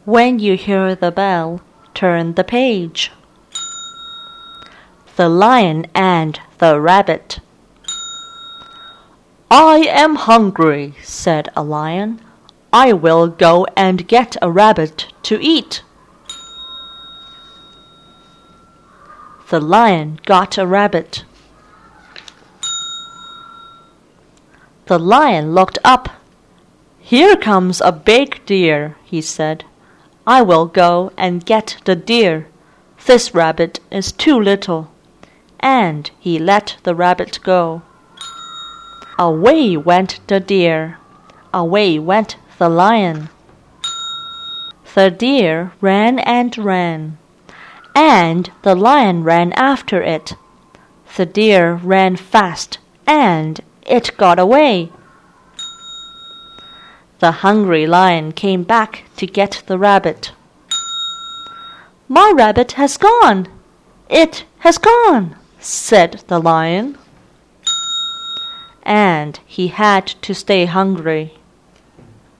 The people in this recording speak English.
When you hear the bell, turn the page. The Lion and the Rabbit. "I am hungry," said a lion. "I will go and get a rabbit to eat." The lion got a rabbit. The lion looked up. "Here comes a big deer," he said. "I will go and get the deer. This rabbit is too little." And he let the rabbit go. Away went the deer. Away went the lion. The deer ran and ran, and the lion ran after it. The deer ran fast, and it got away. The hungry lion came back to get the rabbit. "My rabbit has gone! It has gone!" said the lion. And he had to stay hungry.